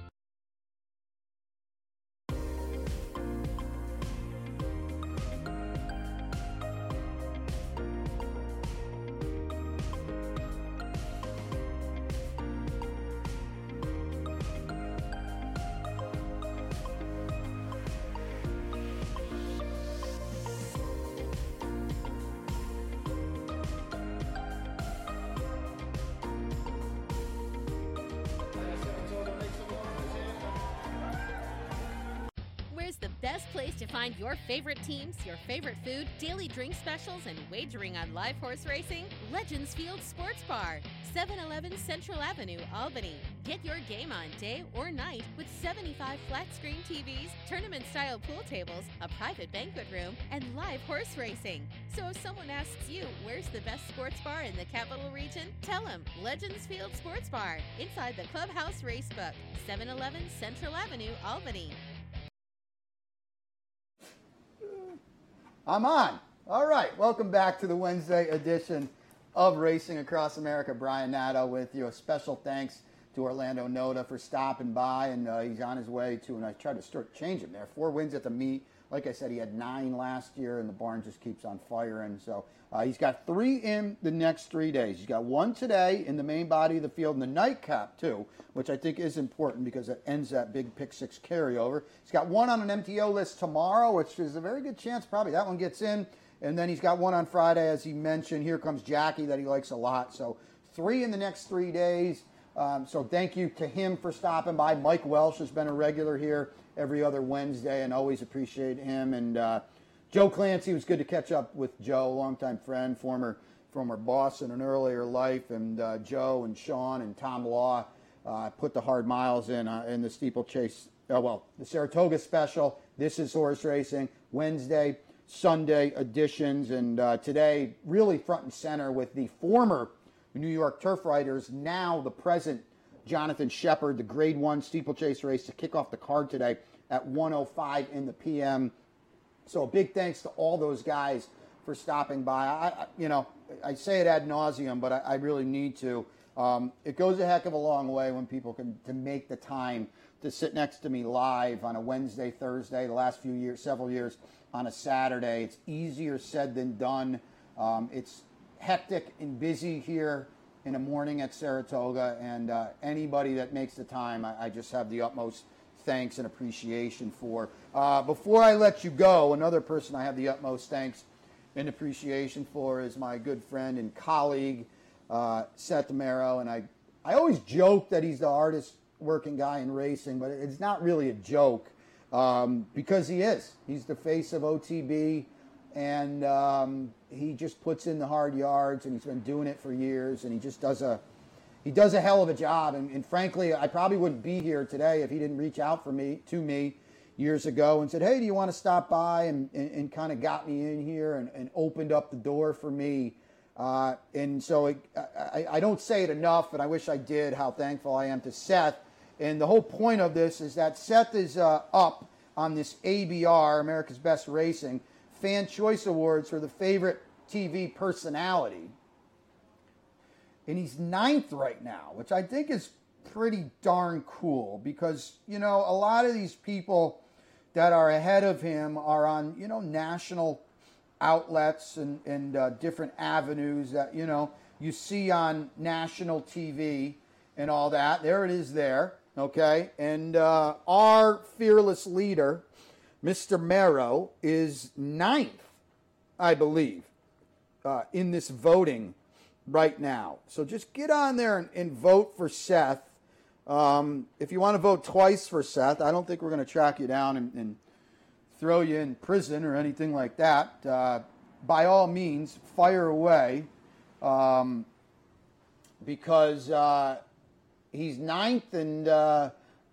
The best place to find your favorite teams, your favorite food, daily drink specials, and wagering on live horse racing? Legends Field Sports Bar, seven eleven Central Avenue, Albany. Get your game on day or night with seventy-five flat-screen T Vs, tournament-style pool tables, a private banquet room, and live horse racing. So if someone asks you, where's the best sports bar in the capital region? Tell them Legends Field Sports Bar, inside the Clubhouse Racebook, seven eleven Central Avenue, Albany. I'm on. All right. Welcome back to the Wednesday edition of Racing Across America. Brian Nadeau with you. A special thanks to Orlando Noda for stopping by, and uh, he's on his way to, and I tried to start change him there. Four wins at the meet. Like I said, he had nine last year, and the barn just keeps on firing. So uh, he's got three in the next three days. He's got one today in the main body of the field, and the nightcap, too, which I think is important because it ends that big pick six carryover. He's got one on an M T O list tomorrow, which is a very good chance probably that one gets in. And then he's got one on Friday, as he mentioned. Here Comes Jackie that he likes a lot. So three in the next three days. Um, so thank you to him for stopping by. Mike Welsh has been a regular here every other Wednesday, and always appreciate him. And uh, Joe Clancy, it was good to catch up with Joe, longtime friend, former former boss in an earlier life. And uh, Joe and Sean and Tom Law uh, put the hard miles in uh, in the steeplechase. Oh, well, the Saratoga special. This is horse racing. Wednesday, Sunday editions. And uh, today, really front and center with the former New York Turf Riders, now the present Jonathan Shepard, the grade one steeplechase race to kick off the card today at one oh five in the P M So a big thanks to all those guys for stopping by. I, I you know, I say it ad nauseum, but I, I really need to. Um, it goes a heck of a long way when people can to make the time to sit next to me live on a Wednesday, Thursday, the last few years, several years, on a Saturday. It's easier said than done. Um, it's hectic and busy here in the morning at Saratoga, and uh, anybody that makes the time, I, I just have the utmost thanks and appreciation for. Uh, before I let you go, another person I have the utmost thanks and appreciation for is my good friend and colleague, uh, Seth Mero, and I, I always joke that he's the hardest working guy in racing, but it's not really a joke um, because he is. He's the face of O T B, and um, he just puts in the hard yards, and he's been doing it for years, and he just does a he does a hell of a job. And, and frankly, I probably wouldn't be here today if he didn't reach out for me to me years ago and said, hey, do you want to stop by, and, and, and kind of got me in here and, and opened up the door for me. Uh, and so it, I, I don't say it enough, and I wish I did, how thankful I am to Seth. And the whole point of this is that Seth is uh, up on this A B R, America's Best Racing, Fan Choice Awards for the favorite T V personality. And he's ninth right now, which I think is pretty darn cool because, you know, a lot of these people that are ahead of him are on, you know, national outlets and, and uh, different avenues that, you know, you see on national T V and all that. There it is there, okay? And uh, our fearless leader, Mister Mero, is ninth, I believe, uh, in this voting right now. So just get on there and, and vote for Seth. Um, if you want to vote twice for Seth, I don't think we're going to track you down and, and throw you in prison or anything like that. Uh, by all means, fire away, um, because uh, he's ninth, and uh,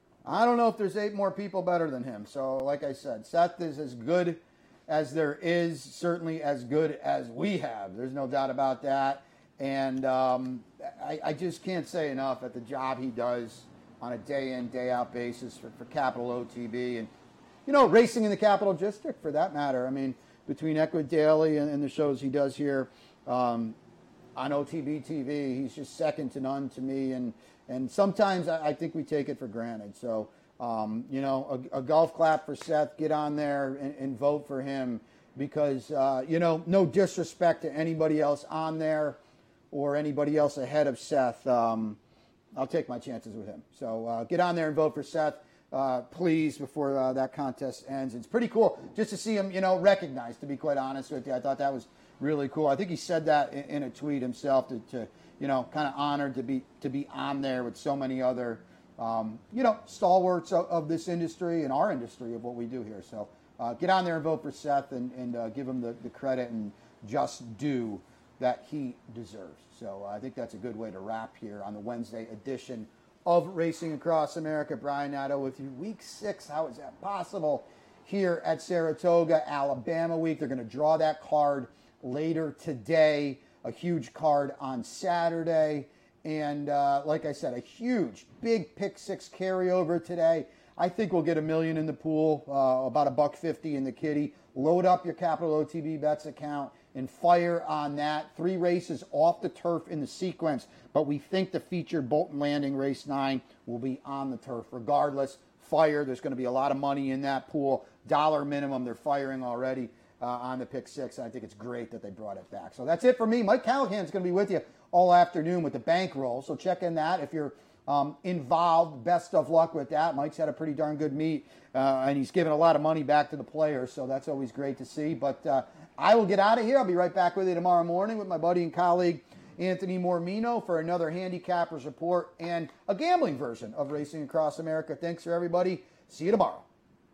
I don't know if there's eight more people better than him. So, like I said, Seth is as good as there is, certainly as good as we have. There's no doubt about that. And um, I, I just can't say enough at the job he does on a day-in, day-out basis for, for Capital O T B and, you know, racing in the Capital District for that matter. I mean, between Equid Daily and, and the shows he does here um, on O T B T V, he's just second to none to me. And, and sometimes I, I think we take it for granted. So, um, you know, a, a golf clap for Seth. Get on there and, and vote for him because, uh, you know, no disrespect to anybody else on there or anybody else ahead of Seth. Um, I'll take my chances with him. So uh, get on there and vote for Seth, uh, please, before uh, that contest ends. It's pretty cool just to see him, you know, recognized, to be quite honest with you. I thought that was really cool. I think he said that in, in a tweet himself to, to you know, kind of honored to be to be on there with so many other, um, you know, stalwarts of, of this industry and our industry of what we do here. So uh, get on there and vote for Seth and, and uh, give him the, the credit and just due that he deserves. So uh, I think that's a good way to wrap here on the Wednesday edition of Racing Across America. Brian Nadeau with you. Week six, how is that possible here at Saratoga, Alabama week? They're going to draw that card later today, a huge card on Saturday. And uh, like I said, a huge, big pick six carryover today. I think we'll get a million in the pool, uh, about a buck fifty in the kitty. Load up your Capital O T B Bets account and fire on that. Three races off the turf in the sequence, but we think the featured Bolton Landing Race nine will be on the turf regardless. Fire. There's going to be a lot of money in that pool. Dollar minimum. They're firing already uh, on the pick six. I think it's great that they brought it back. So that's it for me. Mike Callahan's going to be with you all afternoon with the bankroll. So check in that if you're um, involved. Best of luck with that. Mike's had a pretty darn good meet, uh, and he's given a lot of money back to the players. So that's always great to see. But uh, I will get out of here. I'll be right back with you tomorrow morning with my buddy and colleague Anthony Mormino for another Handicappers Report and a gambling version of Racing Across America. Thanks for everybody. See you tomorrow.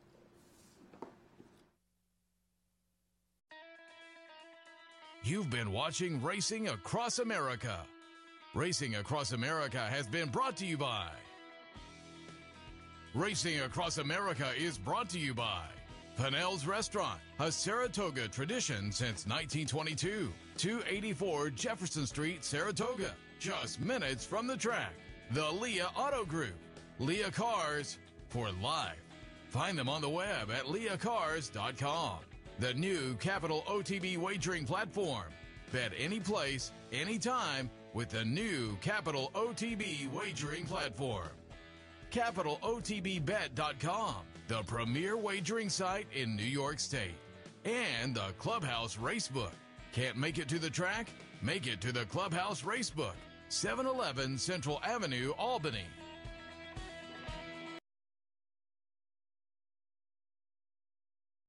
You've been watching Racing Across America. Racing Across America has been brought to you by Racing Across America is brought to you by Pinnell's Restaurant, a Saratoga tradition since nineteen twenty-two. two eighty-four Jefferson Street, Saratoga, just minutes from the track. The Leah Auto Group, Leah Cars for life. Find them on the web at leah cars dot com. The new Capital O T B wagering platform. Bet any place, anytime with the new Capital O T B wagering platform. Capital O T B bet dot com, the premier wagering site in New York State. And the Clubhouse Racebook. Can't make it to the track? Make it to the Clubhouse Racebook, seven eleven Central Avenue, Albany.